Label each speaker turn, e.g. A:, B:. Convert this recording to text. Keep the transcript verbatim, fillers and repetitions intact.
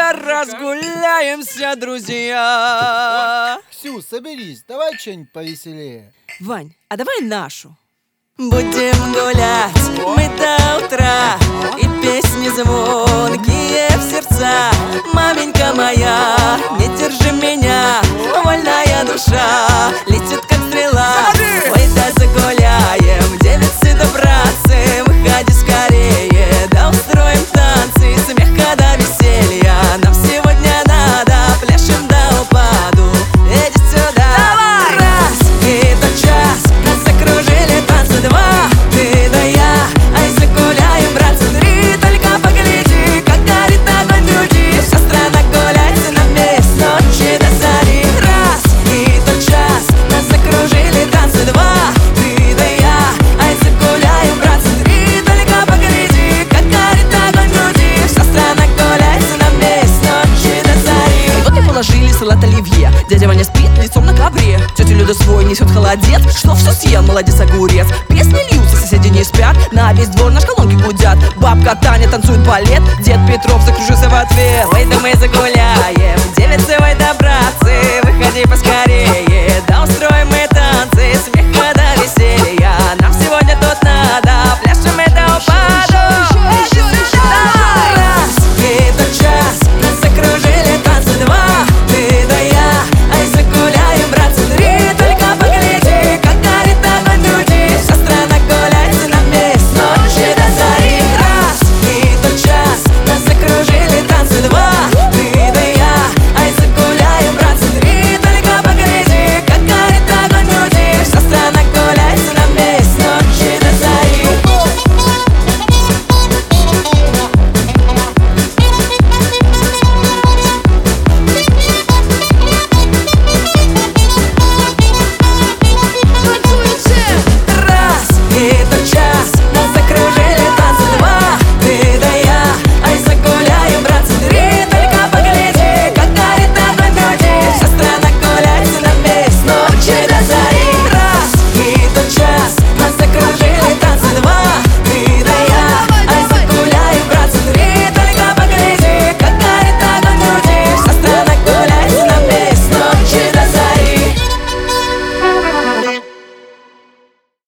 A: разгуляемся, друзья.
B: Ксю, соберись, давай что-нибудь повеселее.
A: Вань, а давай нашу. Будем гулять мы до утра, и песни звонкие в сердца. Маменька моя, не держи меня, вольная душа летит как стрела. Ой, да загуляем, девицы да братцы, выходи скорее, да устроим танцы. Смеха до веселья нам сегодня надо, пляшем до упаду, иди сюда. Раз, и тотчас нас закружили танцы. Два, ты да я, ай загуляем, братцы. Три, только погляди, как горит огонь в груди. Вся страна гуляет на весь ночи до зари. Раз, и тотчас нас закружили танцы. Два, ты да я, ай загуляем, братцы. Три, только погляди, как горит огонь в груди. Вся страна гуляет на весь ночи до зари. И вот и положили салат оливье. Дядя Ваня спит лицом на ковре. Тетя Люда свой несет холодец, что все съел, молодец огурец. Песни льются, соседи не спят, на весь двор наш колонки гудят. Бабка Таня танцует балет, дед Петров закружился в ответ. Ой, да мы загуляем, девицы, ой, да братцы, выходи поскорее, да устроим мы танцы. Смеха до веселья нам сегодня тут надо.